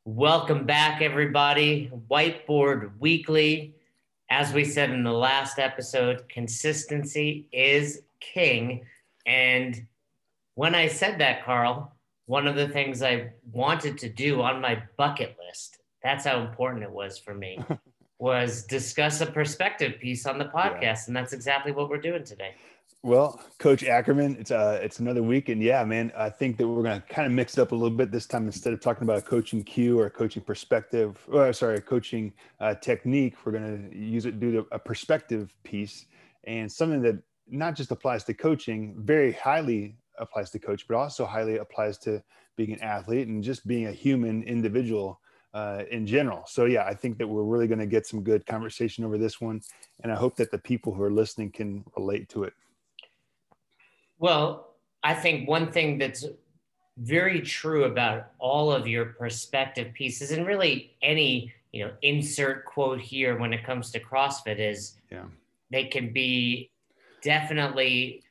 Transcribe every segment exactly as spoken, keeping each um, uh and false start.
Welcome back, everybody. Whiteboard Weekly. As we said in the last episode, consistency is king. And when I said that, Carl, one of the things I wanted to do on my bucket list, that's how important it was for me, was discuss a perspective piece on the Yeah. podcast. And that's exactly what we're doing today. Well, Coach Ackerman, it's uh it's another week, and yeah, man, I think that we're gonna kind of mix it up a little bit this time. Instead of talking about a coaching cue or a coaching perspective, or sorry, a coaching uh, technique, we're gonna use it do a perspective piece and something that not just applies to coaching, very highly applies to coach, but also highly applies to being an athlete and just being a human individual uh, in general. So yeah, I think that we're really going to get some good conversation over this one, and I hope that the people who are listening can relate to it. Well, I think one thing that's very true about all of your perspective pieces and really any, you know, insert quote here when it comes to CrossFit is Yeah. they can be definitely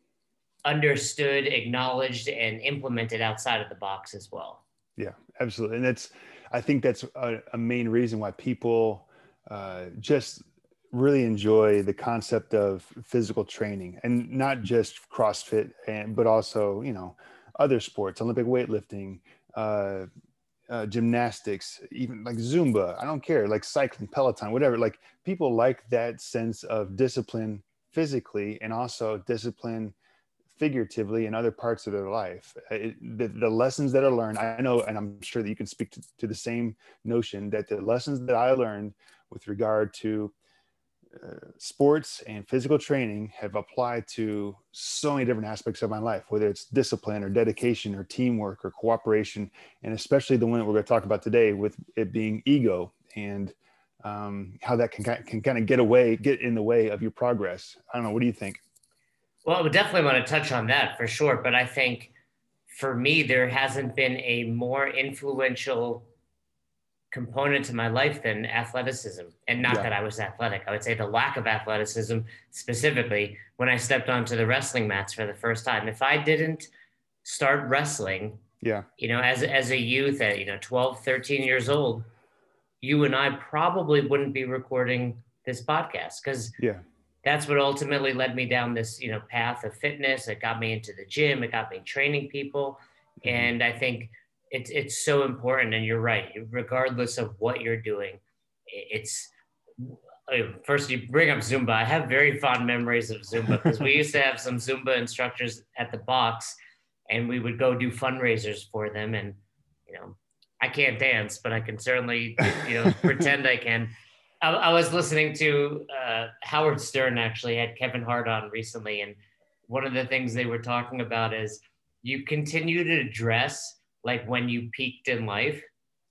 understood, acknowledged, and implemented outside of the box as well. Yeah, absolutely. And that's, I think that's a, a main reason why people uh, just really enjoy the concept of physical training, and not just CrossFit, and but also, you know, other sports, Olympic weightlifting, uh, uh, gymnastics, even like Zumba. I don't care, like cycling, Peloton, whatever. Like people like that sense of discipline physically and also discipline figuratively in other parts of their life. It, the, the lessons that are learned, I know, and I'm sure that you can speak to, to the same notion, that the lessons that I learned with regard to uh, sports and physical training have applied to so many different aspects of my life, whether it's discipline or dedication or teamwork or cooperation, and especially the one that we're going to talk about today, with it being ego and um, how that can, can kind of get away, get in the way of your progress. I don't know. What do you think? Well, we definitely want to touch on that for sure. But I think for me, there hasn't been a more influential component to my life than athleticism. And not Yeah. that I was athletic, I would say the lack of athleticism, specifically when I stepped onto the wrestling mats for the first time. If I didn't start wrestling, Yeah. you know, as, as a youth at, you know, twelve, thirteen years old, you and I probably wouldn't be recording this podcast because Yeah. that's what ultimately led me down this, you know, path of fitness. It got me into the gym. It got me training people. Mm-hmm. And I think it's, it's so important. And you're right, regardless of what you're doing, it's, first you bring up Zumba. I have very fond memories of Zumba because we used to have some Zumba instructors at the box and we would go do fundraisers for them. And, you know, I can't dance, but I can certainly, you know, pretend I can. I, I was listening to uh, Howard Stern actually had Kevin Hart on recently. And one of the things they were talking about is you continue to dress like when you peaked in life.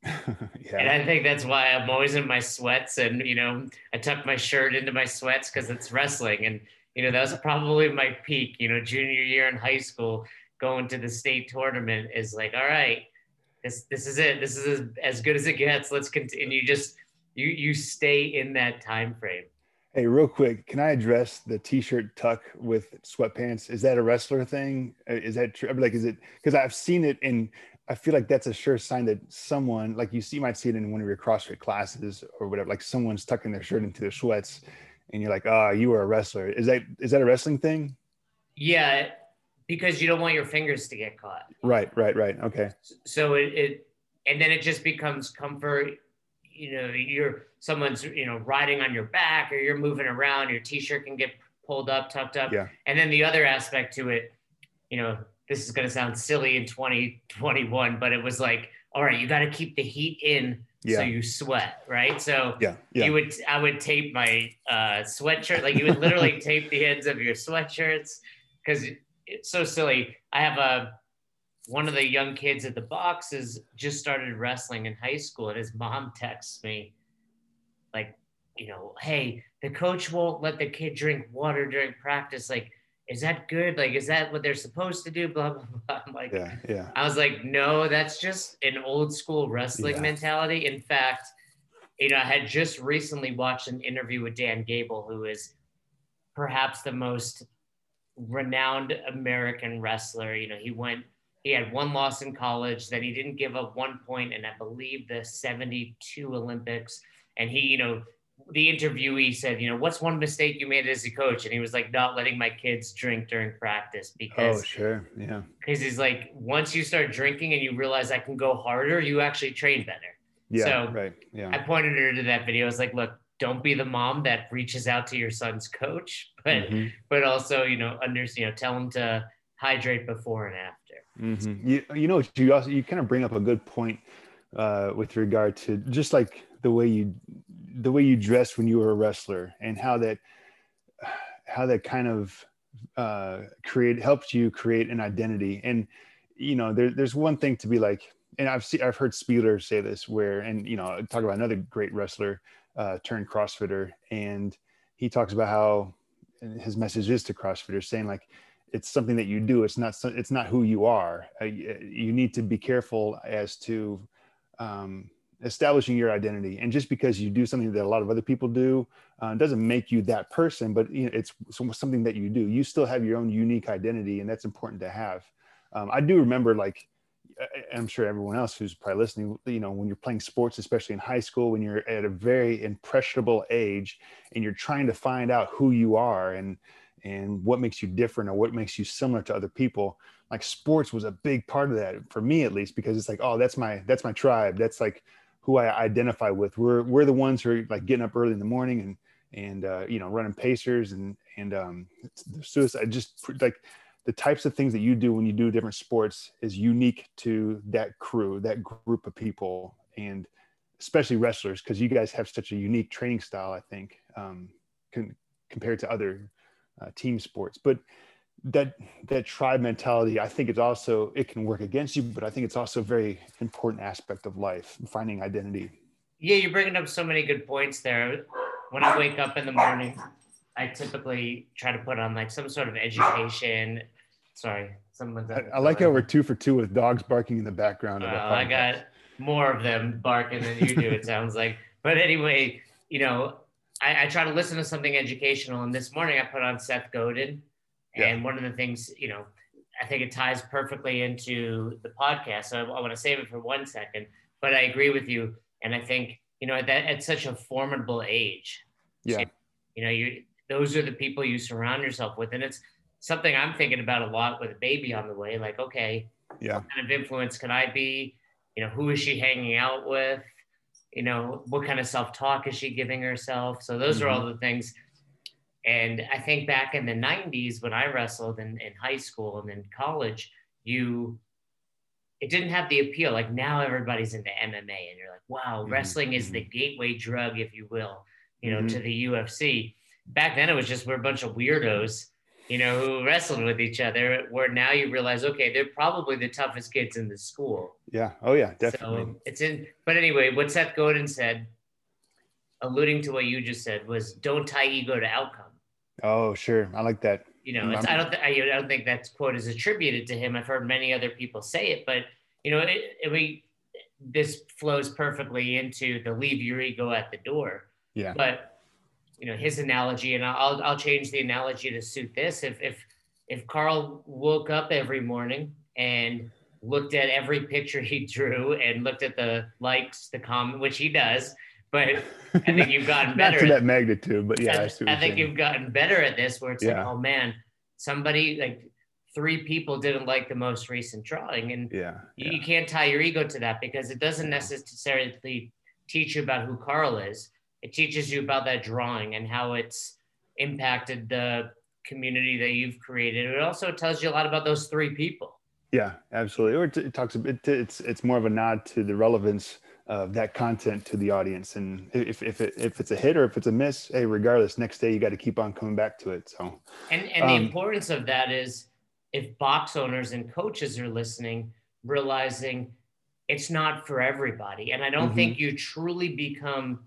And Yeah. I think that's why I'm always in my sweats and, you know, I tuck my shirt into my sweats because it's wrestling. And, you know, that was probably my peak, you know, junior year in high school, going to the state tournament is like, all right, this, this is it. This is as, as good as it gets. Let's continue. Just, you, you stay in that time frame. Hey, real quick, can I address the t-shirt tuck with sweatpants? Is that a wrestler thing? Uh, Is that true? Like, is it, because I've seen it, and I feel like that's a sure sign that someone, like you see, you might see it in one of your CrossFit classes or whatever, like someone's tucking their shirt into their sweats, and you're like, oh, you were a wrestler. Is that is that a wrestling thing? Yeah, because you don't want your fingers to get caught. Right, right, right. Okay. So it, it and then it just becomes comfort. You know, you're someone's, you know, riding on your back or you're moving around, your t-shirt can get pulled up, tucked up. Yeah. And then the other aspect to it, you know, this is going to sound silly in twenty twenty-one, but it was like, all right, you got to keep the heat in so Yeah. you sweat, right? So Yeah. Yeah. you would, I would tape my uh, sweatshirt, like you would literally tape the ends of your sweatshirts because it's so silly. I have a, one of the young kids at the box has just started wrestling in high school, and his mom texts me like, you know, hey, the coach won't let the kid drink water during practice. Like, is that good? Like, is that what they're supposed to do? Blah, blah, blah. I'm like, Yeah. Yeah. I was like, no, that's just an old school wrestling Yeah. mentality. In fact, you know, I had just recently watched an interview with Dan Gable, who is perhaps the most renowned American wrestler. You know, he went He had one loss in college, that he didn't give up one point, and I believe the seventy-two Olympics. And he, you know, the interviewee said, you know, what's one mistake you made as a coach? And he was like, not letting my kids drink during practice, Oh, because sure. Yeah. because he's like, once you start drinking and you realize I can go harder, you actually train better. Yeah. So right. Yeah. I pointed her to that video. I was like, look, don't be the mom that reaches out to your son's coach, but mm-hmm. but also, you know, under, you know, tell him to hydrate before and after. Mm-hmm. You, you know, you also, you kind of bring up a good point uh, with regard to just like the way you, the way you dressed when you were a wrestler, and how that, how that kind of uh, create, helped you create an identity. And, you know, there, there's one thing to be like, and I've seen, I've heard Spieler say this where, and, you know, talk about another great wrestler uh, turned CrossFitter. And he talks about how his message is to CrossFitters, saying like, it's something that you do. It's not, it's not who you are. Uh, you need to be careful as to um, establishing your identity. And just because you do something that a lot of other people do uh, doesn't make you that person, but you know, it's something that you do. You still have your own unique identity, and that's important to have. Um, I do remember, like, I'm sure everyone else who's probably listening, you know, when you're playing sports, especially in high school, when you're at a very impressionable age and you're trying to find out who you are and and what makes you different or what makes you similar to other people, like sports was a big part of that for me, at least, because it's like, oh, that's my, that's my tribe. That's like who I identify with. We're, we're the ones who are like getting up early in the morning and, and, uh, you know, running pacers and, and, um, suicide, just like the types of things that you do when you do different sports is unique to that crew, that group of people, and especially wrestlers, because you guys have such a unique training style, I think, um, can, compared to other Uh, team sports. But that that tribe mentality, I think it's also, it can work against you, but I think it's also a very important aspect of life, finding identity. Yeah, you're bringing up so many good points there. When I wake up in the morning, I typically try to put on like some sort of education. Sorry, someone's. I, I like how we're two for two with dogs barking in the background. Of uh, I got more of them barking than you do, it sounds like. But anyway, you know, I, I try to listen to something educational, and this morning I put on Seth Godin, and yeah. one of the things, you know, I think it ties perfectly into the podcast. So I, I want to save it for one second, but I agree with you, and I think, you know, that at such a formidable age, yeah, so, you know, you those are the people you surround yourself with, and it's something I'm thinking about a lot with a baby on the way. Like, okay, yeah, what kind of influence can I be? You know, who is she hanging out with? You know, what kind of self-talk is she giving herself? So those mm-hmm. are all the things. And I think back in the nineties when I wrestled in, in high school and in college, you, it didn't have the appeal. Like now everybody's into M M A and you're like, wow, mm-hmm. wrestling is the gateway drug, if you will, you know, mm-hmm. to the U F C. Back then it was just, we're a bunch of weirdos, you know, who wrestled with each other, where now you realize, okay, they're probably the toughest kids in the school. Yeah. Oh yeah, definitely. So it's in, but anyway, what Seth Godin said, alluding to what you just said, was don't tie ego to outcome. Oh, sure. I like that. You know, it's, I don't, th- I, I don't think that quote is attributed to him. I've heard many other people say it, but you know, it, it, we, this flows perfectly into the leave your ego at the door. Yeah. But you know, his analogy, and I'll I'll change the analogy to suit this. If if if Carl woke up every morning and looked at every picture he drew and looked at the likes, the comment, which he does, but I think you've gotten better. Not to that magnitude, but yeah, I, I, see what I think saying. You've gotten better at this, where it's yeah. like, oh man, somebody like three people didn't like the most recent drawing, and yeah, you, yeah. you can't tie your ego to that, because it doesn't necessarily teach you about who Carl is. It teaches you about that drawing and how it's impacted the community that you've created. It also tells you a lot about those three people. Yeah, absolutely. Or it, it talks a bit, it's, it's more of a nod to the relevance of that content to the audience. And if, if, it, if it's a hit or if it's a miss, hey, regardless, next day you got to keep on coming back to it. So, and, and um, the importance of that is, if box owners and coaches are listening, realizing it's not for everybody. And I don't mm-hmm. think you truly become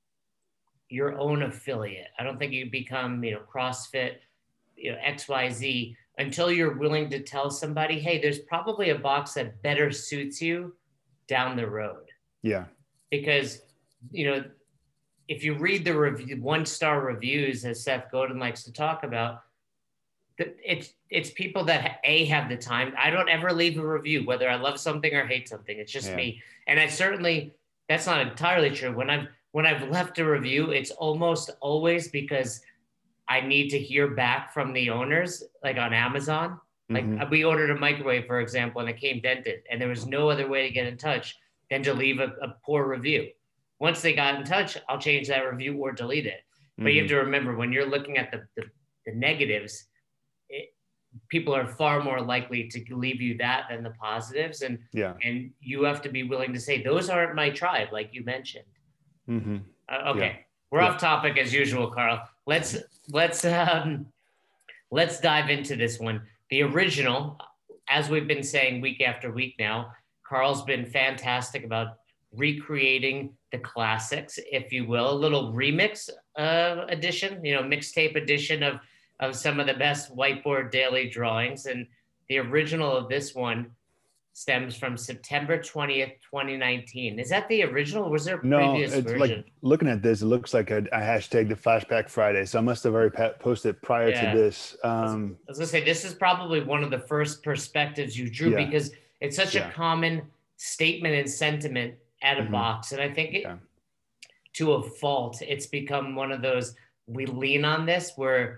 your own affiliate. I don't think you become, you know, CrossFit, you know, X Y Z, until you're willing to tell somebody, hey, there's probably a box that better suits you down the road. Yeah. Because, you know, if you read the review, one star reviews, as Seth Godin likes to talk about, it's it's people that a have the time. I don't ever leave a review whether I love something or hate something. It's just Yeah. me, and I certainly that's not entirely true. When I've when I've left a review, it's almost always because I need to hear back from the owners, like on Amazon. Like Mm-hmm. we ordered a microwave, for example, and it came dented, and there was no other way to get in touch than to leave a, a poor review. Once they got in touch, I'll change that review or delete it. But mm-hmm. you have to remember when you're looking at the, the, the negatives, it, people are far more likely to leave you that than the positives. And, yeah. and you have to be willing to say, those aren't my tribe, like you mentioned. Mm-hmm. Uh, okay. Yeah. We're yeah. off topic as usual, Carl. Let's, let's, um, let's dive into this one. The original, as we've been saying week after week now, Carl's been fantastic about recreating the classics, if you will, a little remix uh, edition, you know, mixtape edition of, of some of the best whiteboard daily drawings. And the original of this one stems from September twentieth, twenty nineteen. Is that the original? Or was there a no, previous it's version? Like looking at this, it looks like a, a hashtag the Flashback Friday. So I must have already posted prior yeah. to this. Um, I, was, I was gonna say, this is probably one of the first perspectives you drew yeah. because it's such yeah. a common statement and sentiment at a mm-hmm. box. And I think it, yeah. to a fault, it's become one of those, we lean on this where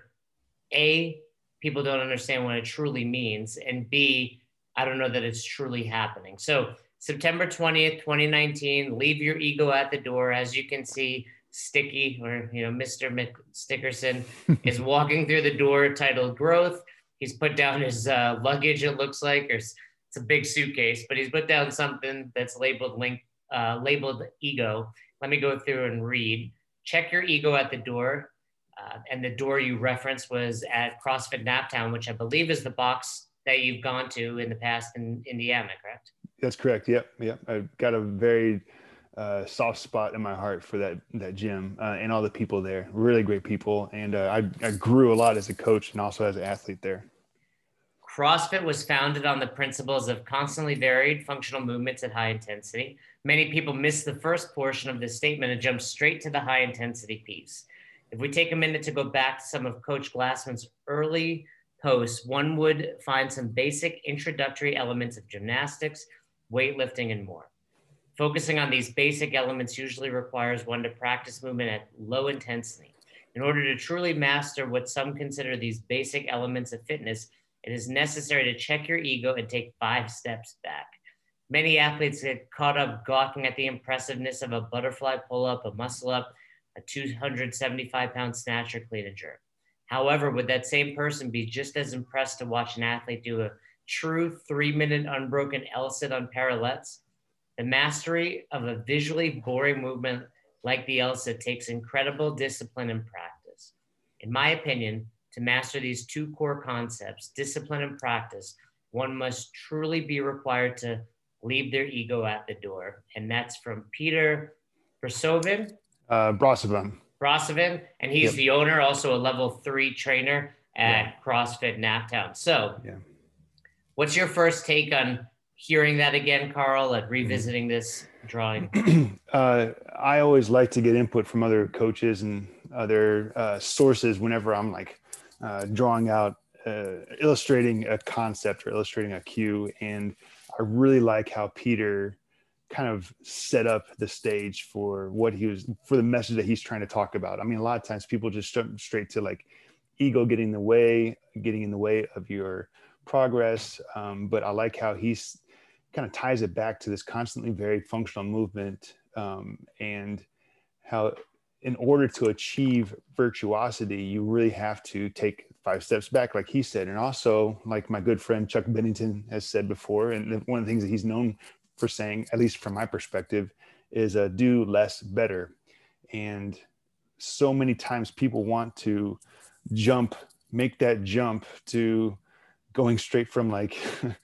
A, people don't understand what it truly means, and B, I don't know that it's truly happening. So September twentieth, twenty nineteen, leave your ego at the door. As you can see, Sticky, or, you know, Mister Stickerson is walking through the door titled Growth. He's put down his uh, luggage, it looks like, or it's a big suitcase, but he's put down something that's labeled link, uh, labeled ego. Let me go through and read. Check your ego at the door. Uh, and the door you referenced was at CrossFit Naptown, which I believe is the box that you've gone to in the past in Indiana, correct? That's correct. Yep. Yep. I've got a very uh, soft spot in my heart for that, that gym uh, and all the people there. Really great people. And uh, I, I grew a lot as a coach and also as an athlete there. CrossFit was founded on the principles of constantly varied functional movements at high intensity. Many people miss the first portion of this statement and jump straight to the high intensity piece. If we take a minute to go back to some of Coach Glassman's early posts, one would find some basic introductory elements of gymnastics, weightlifting, and more. Focusing on these basic elements usually requires one to practice movement at low intensity. In order to truly master what some consider these basic elements of fitness, it is necessary to check your ego and take five steps back. Many athletes get caught up gawking at the impressiveness of a butterfly pull-up, a muscle-up, a two hundred seventy-five pound snatch, or clean and jerk. However, would that same person be just as impressed to watch an athlete do a true three-minute unbroken L-sit on parallettes? The mastery of a visually boring movement like the L-sit takes incredible discipline and practice. In my opinion, to master these two core concepts, discipline and practice, one must truly be required to leave their ego at the door. And that's from Peter Brosovin. Uh, Brosovin. Brosovin, and he's yep. the owner, also a level three trainer at yeah. CrossFit Naptown. So yeah. what's your first take on hearing that again, Carl, and revisiting mm-hmm. this drawing? uh, I always like to get input from other coaches and other uh, sources whenever I'm like uh, drawing out, uh, illustrating a concept or illustrating a cue. And I really like how Peter kind of set up the stage for what he was, for the message that he's trying to talk about. I mean, a lot of times people just jump straight to like ego getting in the way, getting in the way of your progress. Um, but I like how he's kind of ties it back to this constantly varied functional movement um, and how in order to achieve virtuosity, you really have to take five steps back, like he said. And also, like my good friend Chuck Bennington has said before, and one of the things that he's known for saying, at least from my perspective, is uh, do less better. And so many times people want to jump, make that jump to going straight from like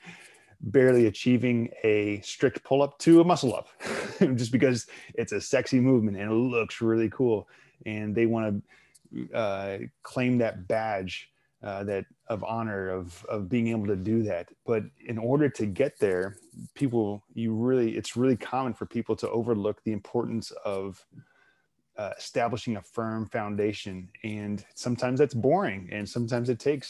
barely achieving a strict pull-up to a muscle up just because it's a sexy movement and it looks really cool. And they want to uh, claim that badge Uh, that of honor of of being able to do that. But in order to get there, people, you really, it's really common for people to overlook the importance of uh, establishing a firm foundation. And sometimes that's boring. And sometimes it takes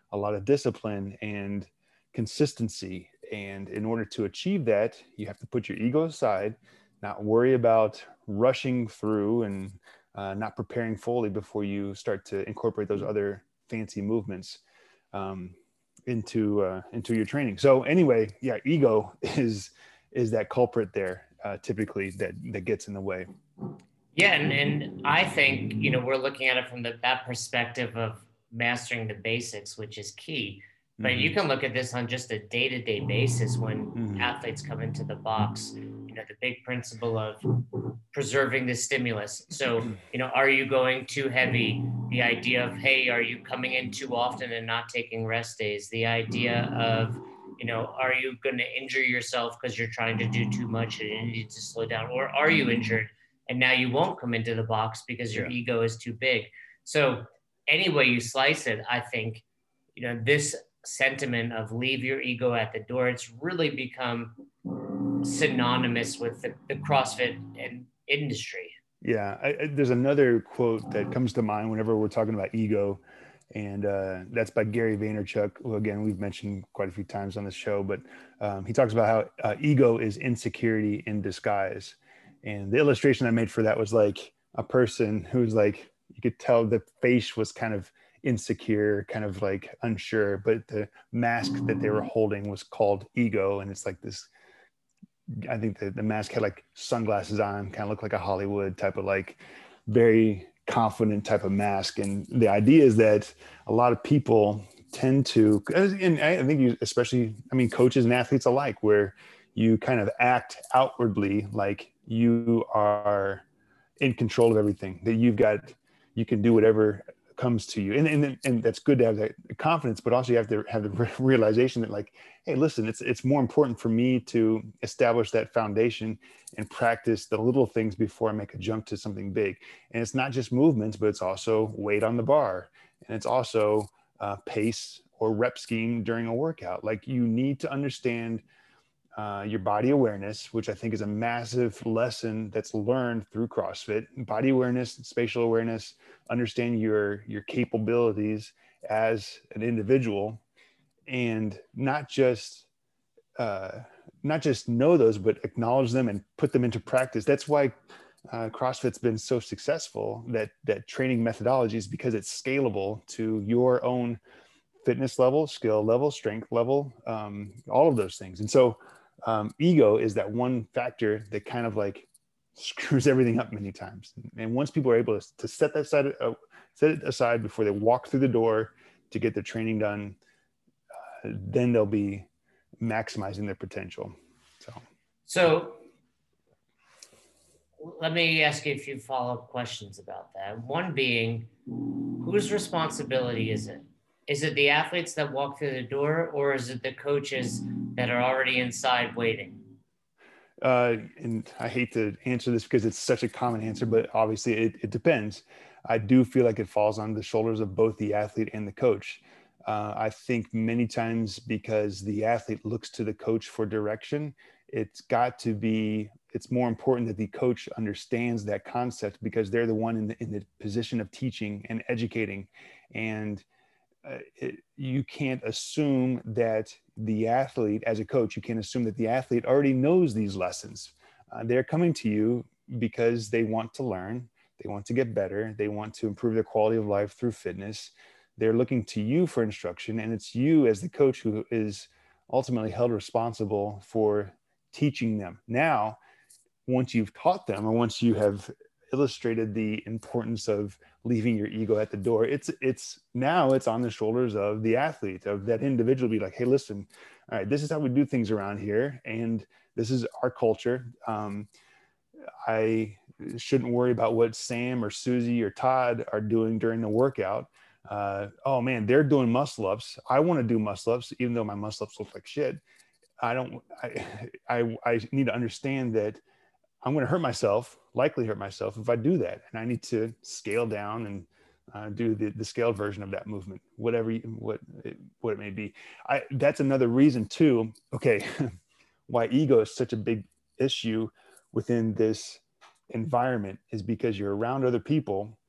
a lot of discipline and consistency. And in order to achieve that, you have to put your ego aside, not worry about rushing through and uh, not preparing fully before you start to incorporate those other fancy movements um, into uh, into your training. So anyway, yeah, ego is is that culprit there uh, typically that that gets in the way. Yeah, and, and I think, you know, we're looking at it from the, that perspective of mastering the basics, which is key. But mm-hmm. you can look at this on just a day-to-day basis when mm-hmm. athletes come into the box. You know, the big principle of preserving the stimulus. So, you know, are you going too heavy? The idea of, hey, are you coming in too often and not taking rest days? The idea of, you know, are you going to injure yourself because you're trying to do too much and you need to slow down? Or are you injured and now you won't come into the box because your yeah. ego is too big? So any way you slice it, I think, you know, this sentiment of leave your ego at the door, it's really become synonymous with the, the CrossFit and industry. Yeah, I, I, there's another quote that comes to mind whenever we're talking about ego, and uh, that's by Gary Vaynerchuk, who again we've mentioned quite a few times on the show. But um, he talks about how uh, ego is insecurity in disguise, and the illustration I made for that was like a person who's like, you could tell the face was kind of insecure, kind of like unsure, but the mask that they were holding was called ego, and it's like this. I think the, the mask had like sunglasses on, kind of looked like a Hollywood type of like very confident type of mask. And the idea is that a lot of people tend to, and I think you, especially, I mean, coaches and athletes alike, where you kind of act outwardly like you are in control of everything, that you've got, you can do whatever comes to you. And, and, and that's good to have that confidence, but also you have to have the realization that like, hey, listen, it's, it's more important for me to establish that foundation and practice the little things before I make a jump to something big. And it's not just movements, but it's also weight on the bar. And it's also uh, pace or rep scheme during a workout. Like you need to understand Uh, your body awareness, which I think is a massive lesson that's learned through CrossFit. Body awareness, spatial awareness, understand your your capabilities as an individual, and not just uh, not just know those, but acknowledge them and put them into practice. That's why uh, CrossFit's been so successful. That that training methodology is because it's scalable to your own fitness level, skill level, strength level, um, all of those things. And so. Um, ego is that one factor that kind of like screws everything up many times. And once people are able to, to set that aside, uh, set it aside before they walk through the door to get their training done, uh, then they'll be maximizing their potential. So, so let me ask you a few follow-up questions about that. One being, whose responsibility is it? Is it the athletes that walk through the door, or is it the coaches that are already inside waiting? Uh, and I hate to answer this because it's such a common answer, but obviously it, it depends. I do feel like it falls on the shoulders of both the athlete and the coach. Uh, I think many times because the athlete looks to the coach for direction, it's got to be, it's more important that the coach understands that concept because they're the one in the, in the position of teaching and educating. And Uh, it, you can't assume that the athlete, as a coach, you can't assume that the athlete already knows these lessons. Uh, they're coming to you because they want to learn, they want to get better, they want to improve their quality of life through fitness. They're looking to you for instruction, and it's you as the coach who is ultimately held responsible for teaching them. Now, once you've taught them, or once you have illustrated the importance of leaving your ego at the door, it's it's now it's on the shoulders of the athlete, of that individual. Be like, hey, listen, all right, this is how we do things around here, and this is our culture. Um, I shouldn't worry about what Sam or Susie or Todd are doing during the workout. Uh, oh man, they're doing muscle ups. I want to do muscle ups, even though my muscle ups look like shit. I don't. I I, I need to understand that I'm going to hurt myself, likely hurt myself if I do that. And I need to scale down and uh, do the, the scaled version of that movement, whatever, you, what, it, what it may be. I, that's another reason too, okay, why ego is such a big issue within this environment is because you're around other people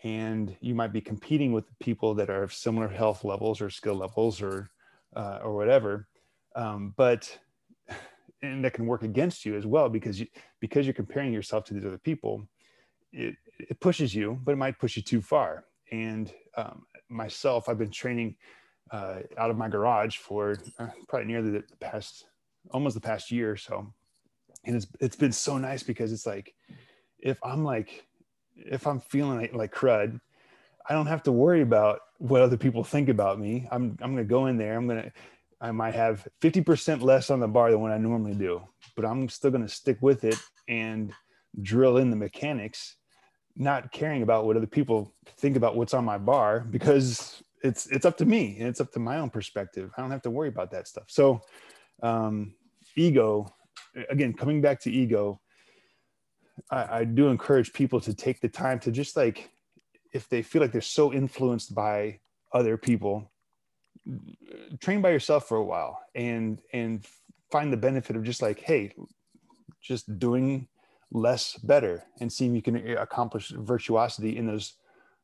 and you might be competing with people that are of similar health levels or skill levels or uh, or whatever, um, but and that can work against you as well, because you because you're comparing yourself to these other people. It, it pushes you, but it might push you too far. And um, myself, I've been training uh, out of my garage for uh, probably nearly the past, almost the past year or so. And it's, it's been so nice, because it's like, if I'm like, if I'm feeling like, like crud, I don't have to worry about what other people think about me. I'm, I'm going to go in there. I'm going to, I might have fifty percent less on the bar than what I normally do, but I'm still going to stick with it and drill in the mechanics, not caring about what other people think about what's on my bar, because it's, it's up to me and it's up to my own perspective. I don't have to worry about that stuff. So, um, ego, again, coming back to ego, I, I do encourage people to take the time to just like, if they feel like they're so influenced by other people, train by yourself for a while and, and find the benefit of just like, hey, just doing less better, and see if you can accomplish virtuosity in those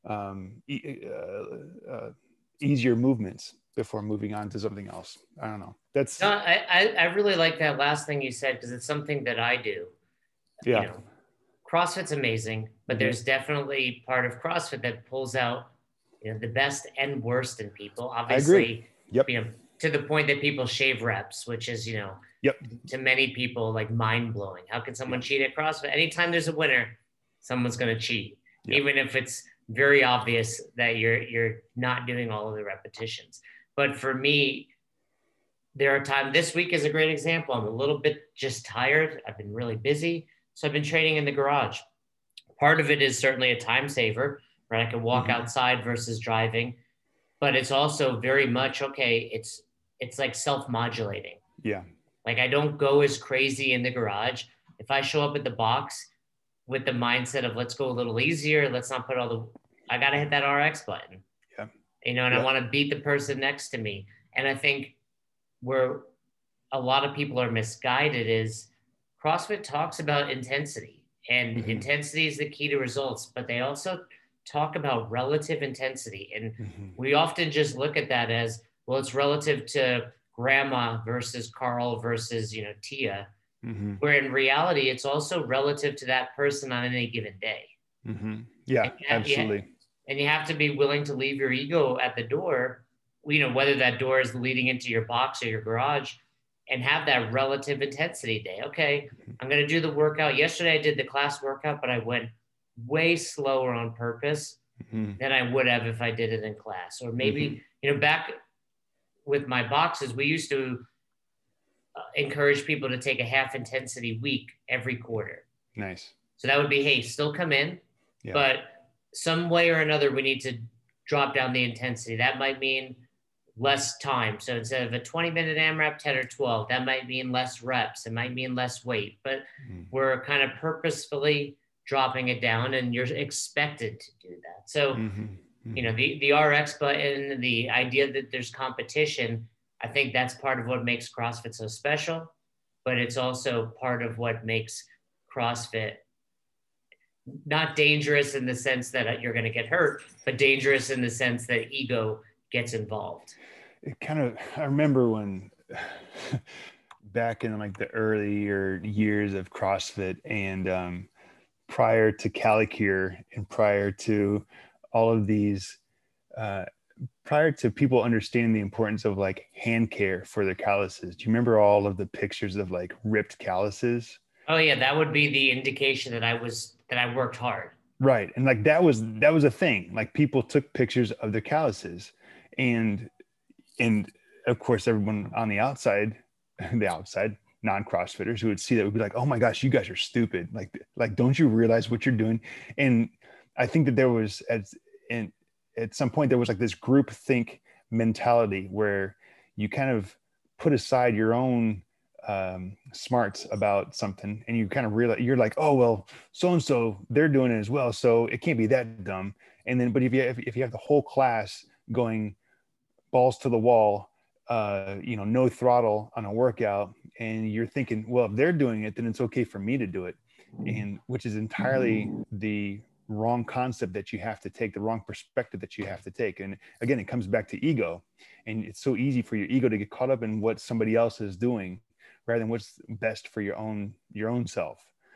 um, e- uh, uh, easier movements before moving on to something else. I don't know. That's No, I, I, I really like that last thing you said, because it's something that I do. yeah. You know, CrossFit's amazing, but Mm-hmm. there's definitely part of CrossFit that pulls out, you know, the best and worst in people. Obviously, I agree. Yep. You know, to the point that people shave reps, which is, you know, yep. to many people like mind blowing. How can someone yep. cheat at CrossFit? Anytime there's a winner, someone's going to cheat, yep. even if it's very obvious that you're you're not doing all of the repetitions. But for me, there are times. This week is a great example. I'm a little bit just tired. I've been really busy, so I've been training in the garage. Part of it is certainly a time saver, right? I can walk mm-hmm. outside versus driving, but it's also very much okay. It's it's like self-modulating. Yeah. Like I don't go as crazy in the garage. If I show up at the box with the mindset of let's go a little easier, let's not put all the, I got to hit that R X button. Yeah. You know, and yeah. I want to beat the person next to me. And I think where a lot of people are misguided is CrossFit talks about intensity, and mm-hmm. intensity is the key to results, but they also talk about relative intensity. And mm-hmm. we often just look at that as, well, it's relative to grandma versus Carl versus, you know, Tia, mm-hmm. where in reality, it's also relative to that person on any given day. Mm-hmm. Yeah, and have, absolutely. You, and you have to be willing to leave your ego at the door, you know, whether that door is leading into your box or your garage, and have that relative intensity day. Okay, I'm going to do the workout. Yesterday I did the class workout, but I went way slower on purpose mm-hmm. than I would have if I did it in class. Or maybe, mm-hmm. you know, back with my boxes, we used to uh, encourage people to take a half intensity week every quarter. Nice. So that would be, hey, still come in, yeah. but some way or another, we need to drop down the intensity. That might mean less time. So instead of a twenty minute AMRAP, ten or twelve, that might mean less reps. It might mean less weight, but mm. we're kind of purposefully dropping it down, and you're expected to do that. So, mm-hmm. Mm-hmm. you know, the, the R X button, the idea that there's competition, I think that's part of what makes CrossFit so special, but it's also part of what makes CrossFit not dangerous in the sense that you're going to get hurt, but dangerous in the sense that ego gets involved. It kind of, I remember when back in like the earlier years of CrossFit, and um, prior to CaliCure and prior to all of these, uh, prior to people understanding the importance of like hand care for their calluses. Do you remember all of the pictures of like ripped calluses? Oh yeah, that would be the indication that I was, that I worked hard. Right. And like, that was, that was a thing. Like people took pictures of their calluses, and, and of course, everyone on the outside, the outside non-CrossFitters who would see that would be like, oh my gosh, you guys are stupid. Like, like, don't you realize what you're doing? And I think that there was at, in, at some point, there was like this group think mentality where you kind of put aside your own um, smarts about something, and you kind of realize, you're like, oh, well, so-and-so, they're doing it as well, so it can't be that dumb. And then, but if you, if, if you have the whole class going balls to the wall, uh, you know, no throttle on a workout, and you're thinking, well, if they're doing it, then it's okay for me to do it. And which is entirely the wrong concept that you have to take, the wrong perspective that you have to take. And again, it comes back to ego. And it's so easy for your ego to get caught up in what somebody else is doing rather than what's best for your own, your own self.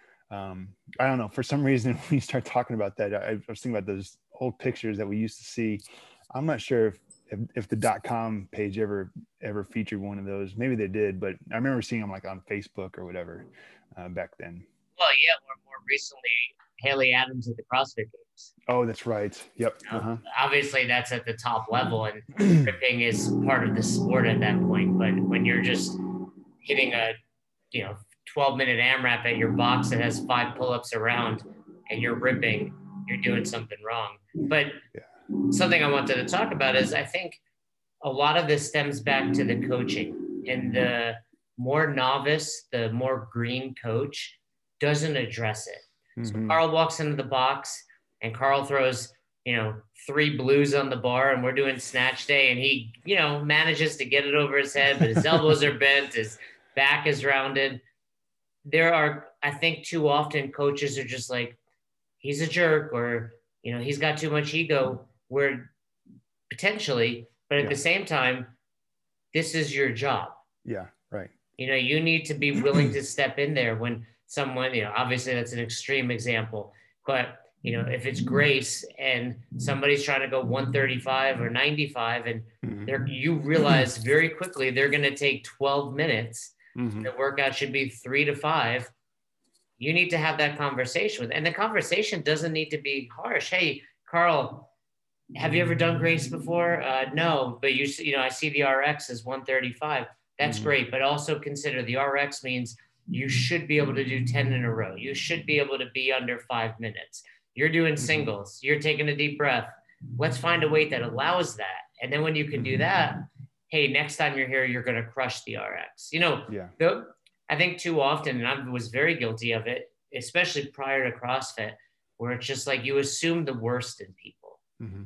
Um, I don't know, for some reason, when you start talking about that, I, I was thinking about those old pictures that we used to see. I'm not sure if, if, if the dot com page ever, ever featured one of those. Maybe they did, but I remember seeing them like on Facebook or whatever uh, back then. Well, yeah, or more recently, Haley Adams at the CrossFit Games. Oh, that's right. Yep. You know, uh-huh. Obviously, that's at the top level, and ripping is part of the sport at that point. But when you're just hitting a, you know, twelve minute AMRAP at your box that has five pull-ups around, and you're ripping, you're doing something wrong. But yeah. Something I wanted to talk about is I think a lot of this stems back to the coaching, and the more novice, the more green coach doesn't address it. Mm-hmm. So Carl walks into the box and Carl throws, you know, three blues on the bar, and we're doing snatch day, and he, you know, manages to get it over his head, but his elbows are bent, his back is rounded. There are, I think too often coaches are just like, he's a jerk, or, you know, he's got too much ego, where potentially, but at yeah. the same time, this is your job. Yeah, right. You know, you need to be willing to step in there when someone, you know, obviously that's an extreme example, but you know, if it's Grace and somebody's trying to go one thirty-five or ninety-five, and they're, you realize very quickly they're going to take twelve minutes. Mm-hmm. The workout should be three to five. You need to have that conversation with, and the conversation doesn't need to be harsh. Hey, Carl, have you ever done Grace before? Uh, no, but you, you know, I see the R X is one thirty-five. That's mm-hmm. great. But also consider the R X means you should be able to do ten in a row. You should be able to be under five minutes. You're doing singles. You're taking a deep breath. Let's find a weight that allows that. And then when you can do that, hey, next time you're here, you're going to crush the R X. You know, yeah. the, I think too often, and I was very guilty of it, especially prior to CrossFit, where it's just like you assume the worst in people. Mm-hmm.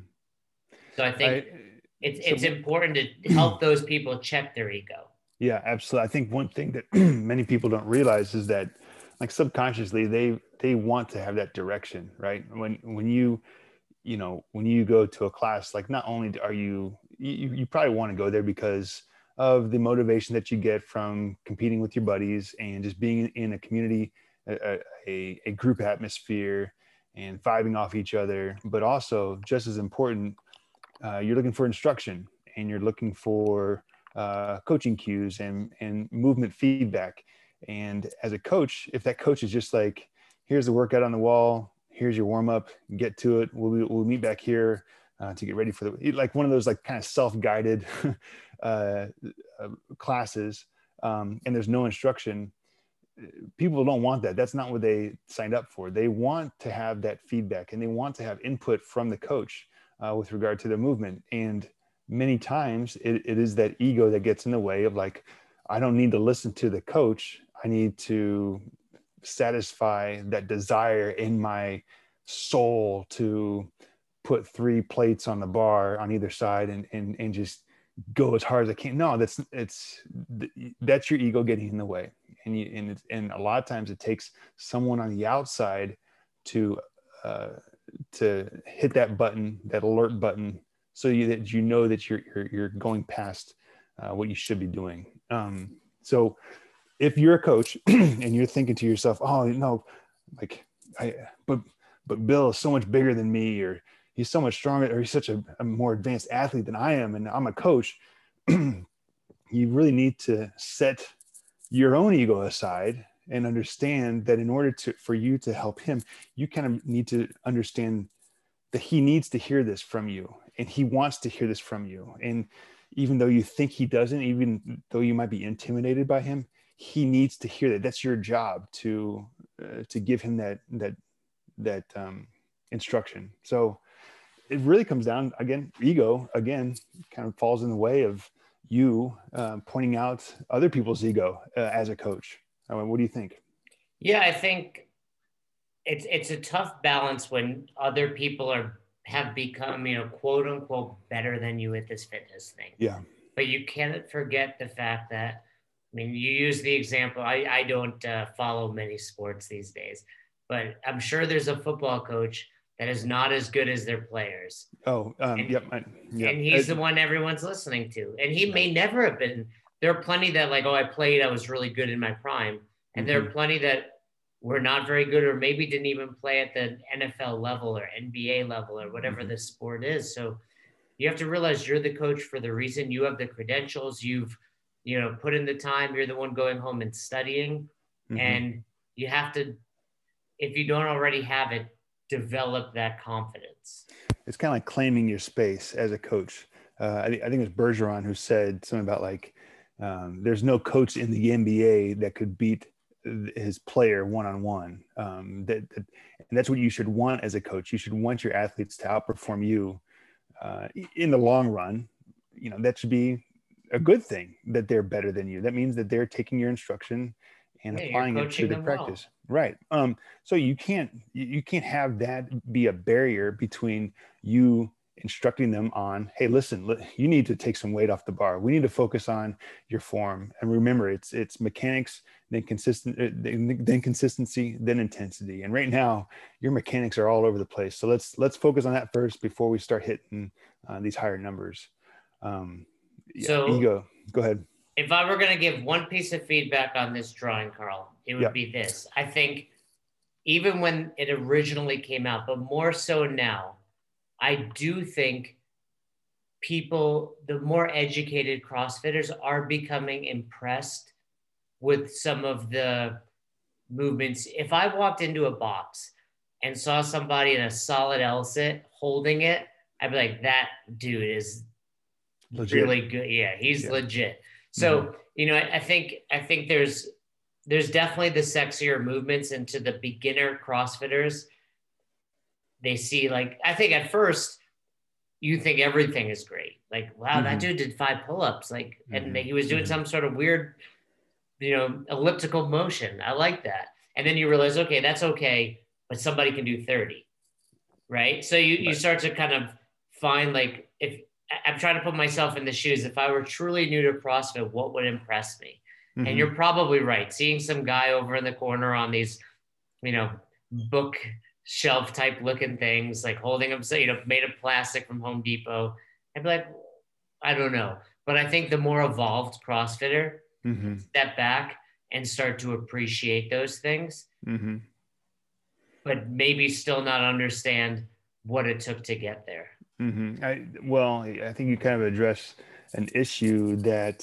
So I think I, it's so, it's important to help those people check their ego. Yeah, absolutely. I think one thing that many people don't realize is that, like, subconsciously, they they want to have that direction, right? When when you, you know, when you go to a class, like, not only are you, you, you probably want to go there because of the motivation that you get from competing with your buddies and just being in a community, a, a, a group atmosphere, and vibing off each other. But also, just as important, uh, you're looking for instruction, and you're looking for uh, coaching cues and, and movement feedback. And as a coach, if that coach is just like, here's the workout on the wall, here's your warm up, get to it. We'll, we'll meet back here uh, to get ready for the, like one of those like kind of self-guided uh, uh, classes. Um, and there's no instruction. People don't want that. That's not what they signed up for. They want to have that feedback, and they want to have input from the coach uh, with regard to their movement. And many times it, it is that ego that gets in the way of like, I don't need to listen to the coach. I need to satisfy that desire in my soul to put three plates on the bar on either side and, and, and just go as hard as I can. No, that's, it's, that's your ego getting in the way. And you, and it's, and a lot of times it takes someone on the outside to, uh, to hit that button, that alert button, so you, that you know that you're, you're, you're going past uh, what you should be doing. Um, so if you're a coach and you're thinking to yourself, oh, no, like, I, but, but Bill is so much bigger than me, or he's so much stronger, or he's such a, a more advanced athlete than I am, and I'm a coach, you really need to set your own ego aside and understand that in order to, for you to help him, you kind of need to understand that he needs to hear this from you, and he wants to hear this from you. And even though you think he doesn't, even though you might be intimidated by him, he needs to hear that. That's your job to, uh, to give him that, that, that um, instruction. So it really comes down, again, ego, again, kind of falls in the way of you uh, pointing out other people's ego uh, as a coach. I mean, what do you think? Yeah, I think it's, it's a tough balance when other people are, have become, you know, quote unquote, better than you at this fitness thing. Yeah. But you can't forget the fact that, I mean, you use the example, I, I don't uh, follow many sports these days, but I'm sure there's a football coach that is not as good as their players. Oh, um, and, yep, I, yep. and he's I, the one everyone's listening to. And he may never have been. There are plenty that like, oh, I played, I was really good in my prime. And mm-hmm. there are plenty that were not very good, or maybe didn't even play at the N F L level or N B A level or whatever mm-hmm. the sport is. So you have to realize you're the coach for the reason. You have the credentials. You've, you know, put in the time. You're the one going home and studying. Mm-hmm. And you have to, if you don't already have it, develop that confidence. It's kind of like claiming your space as a coach. Uh, I, I think it was Bergeron who said something about like, um, there's no coach in the N B A that could beat his player one-on-one. Um, that, that, and that's what you should want as a coach. You should want your athletes to outperform you uh, in the long run. You know, that should be a good thing that they're better than you. That means that they're taking your instruction and yeah, applying it to their practice. Well. Right. Um, so you can't, you can't have that be a barrier between you instructing them on, hey, listen, you need to take some weight off the bar. We need to focus on your form. And remember, it's, it's mechanics, then consistent, then consistency, then intensity. And right now your mechanics are all over the place. So let's, let's focus on that first before we start hitting uh, these higher numbers. Um, yeah, so ego, go ahead. If I were going to give one piece of feedback on this drawing, Carl, it would yep. be this. I think even when it originally came out, but more so now, I do think people, the more educated CrossFitters are becoming impressed with some of the movements. If I walked into a box and saw somebody in a solid L-sit holding it, I'd be like, that dude is legit. Really good. Yeah, he's yeah. legit. So, mm-hmm. you know, I, I think, I think there's, there's definitely the sexier movements into the beginner CrossFitters. They see like, I think at first you think everything is great. Like, wow, mm-hmm. that dude did five pull-ups. Like, mm-hmm. and he was doing mm-hmm. some sort of weird, you know, elliptical motion. I like that. And then you realize, okay, that's okay, but somebody can do thirty. Right. So you, right. you start to kind of find like, if I'm trying to put myself in the shoes, if I were truly new to CrossFit, what would impress me? Mm-hmm. And you're probably right. Seeing some guy over in the corner on these, you know, book shelf type looking things, like holding them, you know, made of plastic from Home Depot. I'd be like, I don't know. But I think the more evolved CrossFitter mm-hmm. step back and start to appreciate those things, mm-hmm. but maybe still not understand what it took to get there. Mm-hmm. I, well, I think you kind of address an issue that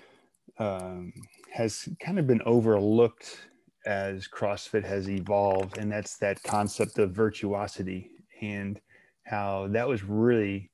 um, has kind of been overlooked as CrossFit has evolved, and that's that concept of virtuosity, and how that was really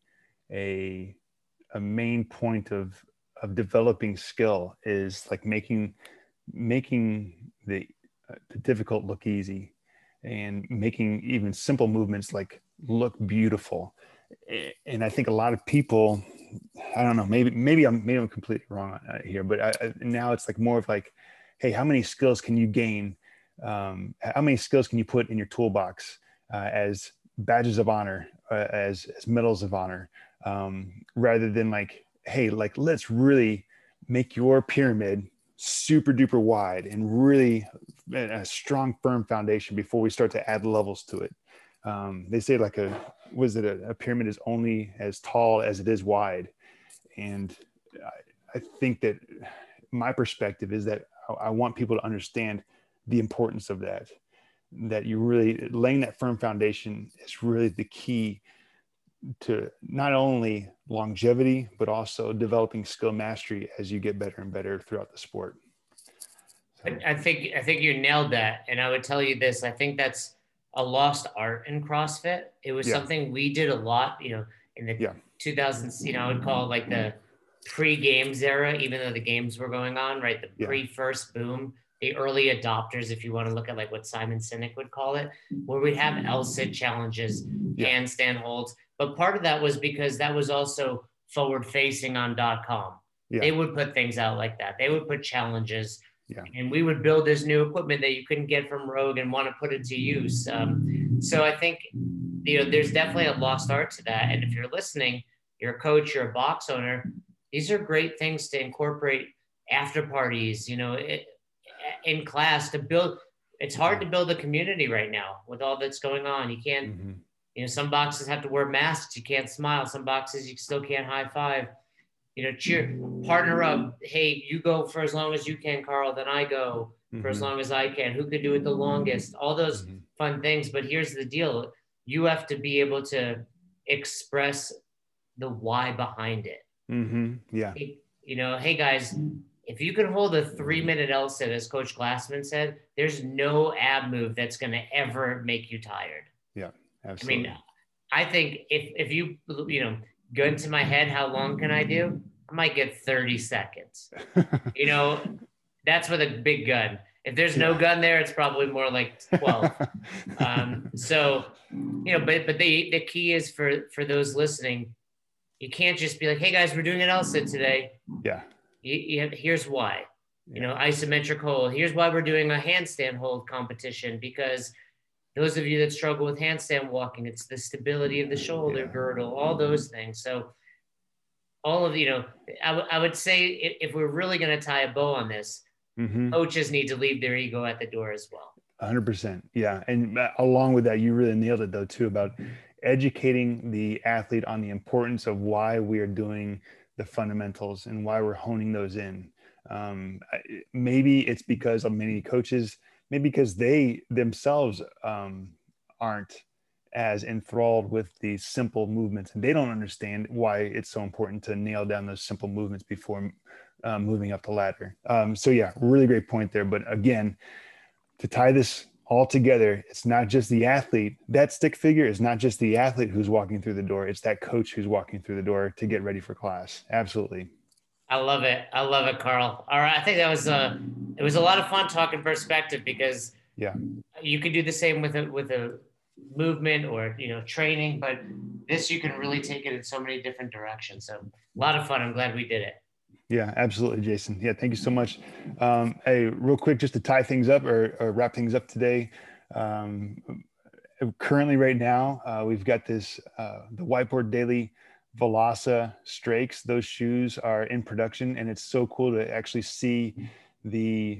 a a main point of of developing skill, is like making making the, uh, the difficult look easy, and making even simple movements like look beautiful. And I think a lot of people, I don't know, maybe maybe I'm maybe I'm completely wrong here, but I, I, now it's like more of like, hey, how many skills can you gain? Um, how many skills can you put in your toolbox uh, as badges of honor, uh, as as medals of honor, um, rather than like, hey, like let's really make your pyramid super duper wide and really a strong, firm foundation before we start to add levels to it. Um, they say like a, was it a, a pyramid is only as tall as it is wide. And I, I think that my perspective is that I, I want people to understand the importance of that, that you really laying that firm foundation is really the key to not only longevity, but also developing skill mastery as you get better and better throughout the sport. So. I think, I think you nailed that. And I would tell you this, I think that's a lost art in CrossFit. It was yeah. something we did a lot, you know, in the yeah. two thousands, you know, I would call it like the pre-games era, even though the games were going on, right? The yeah. pre-first boom, the early adopters, if you want to look at like what Simon Sinek would call it, where we'd have L-sit challenges, yeah. handstand holds. But part of that was because that was also forward facing on .com. Yeah. They would put things out like that. They would put challenges. Yeah. And we would build this new equipment that you couldn't get from Rogue and want to put it to use. Um, so I think, you know, there's definitely a lost art to that. And if you're listening, you're a coach, you're a box owner, these are great things to incorporate after parties, you know, it, in class to build. It's hard to build a community right now with all that's going on. You can't, mm-hmm. You know, some boxes have to wear masks. You can't smile. Some boxes you still can't high five. You know, cheer, partner up. Hey, you go for as long as you can, Carl. Then I go for as Mm-hmm. long as I can. Who could do it the longest? All those Mm-hmm. fun things. But here's the deal: you have to be able to express the why behind it. Mm-hmm. Yeah. You know, hey guys, if you can hold a three minute L sit, as Coach Glassman said, there's no ab move that's going to ever make you tired. Yeah, absolutely. I mean, I think if if you you know go into my head, how long can I do? I might get thirty seconds. You know, that's with a big gun. If there's no yeah. gun there, it's probably more like twelve. um, so, you know, but but the the key is for for those listening, you can't just be like, hey guys, we're doing an L sit today. Yeah. You, you have, here's why. Yeah. You know, isometric hold. Here's why we're doing a handstand hold competition, because those of you that struggle with handstand walking, it's the stability of the shoulder yeah. girdle, all those things. So all of, you know, I, w- I would say if, if we're really going to tie a bow on this, mm-hmm. coaches need to leave their ego at the door as well. one hundred percent. Yeah. And along with that, you really nailed it though, too, about educating the athlete on the importance of why we are doing the fundamentals and why we're honing those in. Um, maybe it's because of many coaches, maybe because they themselves um, aren't as enthralled with these simple movements, and they don't understand why it's so important to nail down those simple movements before uh, moving up the ladder. Um, so yeah, really great point there. But again, to tie this all together, it's not just the athlete. That stick figure is not just the athlete who's walking through the door. It's that coach who's walking through the door to get ready for class. Absolutely. I love it. I love it, Carl. All right. I think that was uh it was a lot of fun talking perspective, because yeah, you could do the same with a with a movement or, you know, training, but this, you can really take it in so many different directions. So a lot of fun. I'm glad we did it. Yeah, absolutely, Jason. Yeah, thank you so much. Um, hey, real quick, just to tie things up or, or wrap things up today. Um, currently, right now, uh, we've got this uh, the Whiteboard Daily Velasa Strakes. Those shoes are in production, and it's so cool to actually see the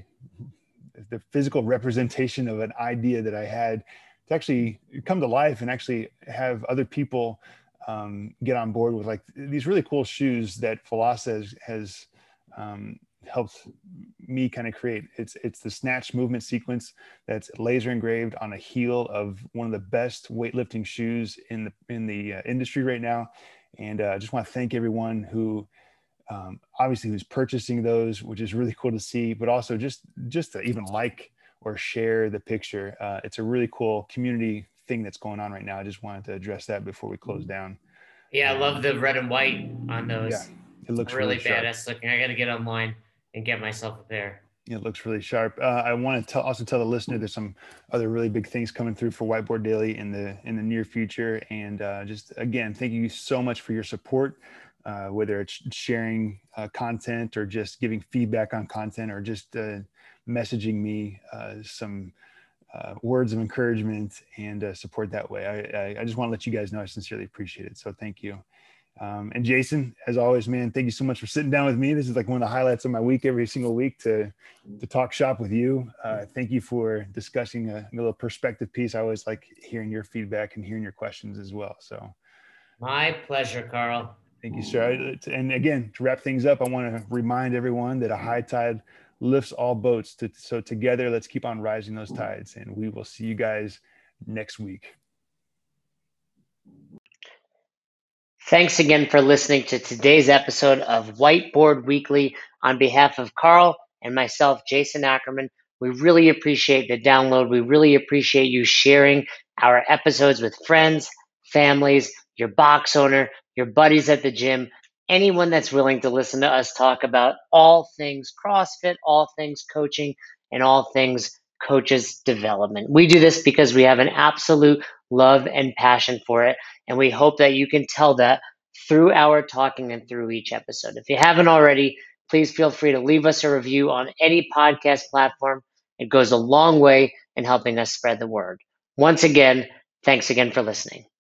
the physical representation of an idea that I had to actually come to life and actually have other people um, get on board with like these really cool shoes that Velasa has, has um, helped me kind of create. It's it's the snatch movement sequence that's laser engraved on a heel of one of the best weightlifting shoes in the in the uh, industry right now. And uh, I just want to thank everyone who um, obviously who's purchasing those, which is really cool to see, but also just just to even like or share the picture. Uh, it's a really cool community thing that's going on right now. I just wanted to address that before we close down. Yeah, I love the red and white on those. Yeah, it looks really, really badass looking. I got to get online and get myself a pair. It looks really sharp. Uh, I want to tell, also tell the listener there's some other really big things coming through for Whiteboard Daily in the in the near future. And uh, just again, thank you so much for your support. Uh, whether it's sharing uh, content or just giving feedback on content or just uh, messaging me uh, some uh, words of encouragement and uh, support that way. I, I, I just want to let you guys know I sincerely appreciate it. So thank you. Um, and Jason, as always, man, thank you so much for sitting down with me. This is like one of the highlights of my week every single week to, to talk shop with you. Uh, thank you for discussing a, a little perspective piece. I always like hearing your feedback and hearing your questions as well. So my pleasure, Carl. Thank you, sir. And again, to wrap things up, I want to remind everyone that a high tide lifts all boats. To, so together, let's keep on rising those tides. And we will see you guys next week. Thanks again for listening to today's episode of Whiteboard Weekly. On behalf of Carl and myself, Jason Ackerman, we really appreciate the download. We really appreciate you sharing our episodes with friends, families, your box owner, your buddies at the gym, anyone that's willing to listen to us talk about all things CrossFit, all things coaching, and all things coaches development. We do this because we have an absolute love and passion for it, and we hope that you can tell that through our talking and through each episode. If you haven't already, please feel free to leave us a review on any podcast platform. It goes a long way in helping us spread the word. Once again, thanks again for listening.